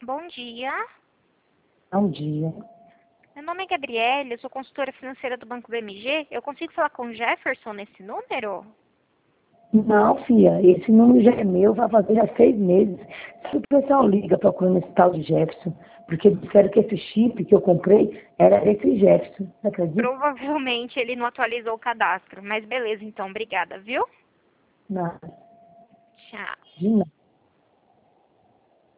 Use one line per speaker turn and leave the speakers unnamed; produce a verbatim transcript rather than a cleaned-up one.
Bom dia.
Bom dia.
Meu nome é Gabriele, eu sou consultora financeira do Banco B M G. Eu consigo falar com o Jefferson nesse número?
Não, filha, esse número já é meu, vai fazer já seis meses. Se o pessoal liga procurando esse tal de Jefferson, porque disseram que esse chip que eu comprei era esse Jefferson, você acredita?
Provavelmente ele não atualizou o cadastro, mas beleza então, obrigada, viu?
Nada,
Tchau.
de nada.